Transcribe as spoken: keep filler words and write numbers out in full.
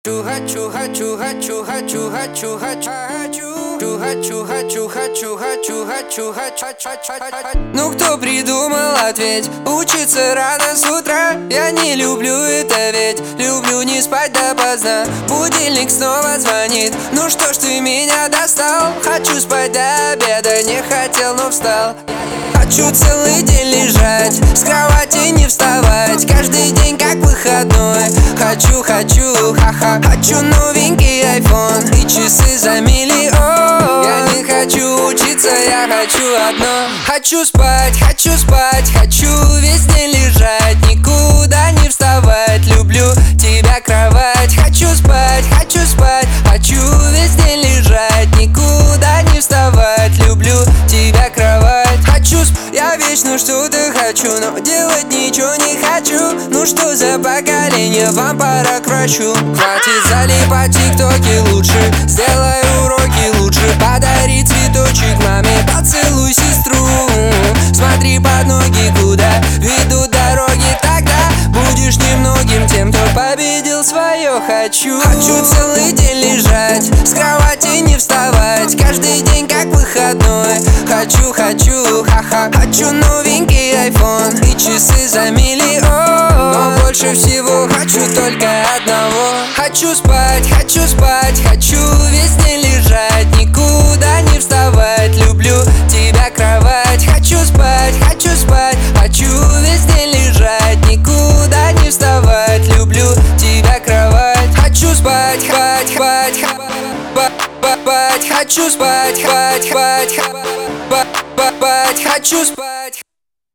Хочу, хочу, хочу, хочу, хочу, хочу, хочу, хочу, хочу, хочу, хочу, хочу, хочу. Ну кто придумал ответь? Учиться рано с утра. Я не люблю это ведь. Люблю не спать допоздна. Будильник снова звонит. Ну что ж ты меня достал? Хочу спать до обеда. Не хотел, но встал. Хочу целый день лежать, с кровати не вставать. Каждый день как выходной. Хочу, хочу, ха-ха. Хочу новенький айфон и часы за миллион. Я не хочу учиться, я хочу одно. Хочу спать, хочу спать, хочу весь день лежать, никуда не вставать. Люблю тебя, кровать. Хочу спать, хочу спать, хочу весь день лежать, никуда не вставать. Люблю тебя, кровать. Хочу сп... Я вечно что-то хочу, но делать ничего не хочу. Ну что за поколение, вам пора к врачу. Хватит залипать в тиктоке, лучше сделай уроки лучше. Подари цветочек маме, поцелуй сестру. Смотри под ноги, куда ведут дороги. Тогда будешь немногим тем, кто победил свое хочу. Хочу целый день лежать, с кровати не вставать. Каждый день как выходной. Хочу, хочу, ха-ха. Хочу новенький айфон и часы за миллион. Но больше всего хочу только одного. Хочу спать, хочу спать, хочу весь день лежать, никуда не вставать. Люблю тебя, кровать. Хочу спать, хочу спать, хочу весь день лежать, никуда не вставать. Люблю тебя, кровать. Хочу спать, спать, спать, спать, спать. Хочу спать, спать, спать, спать, спать. Хочу спать.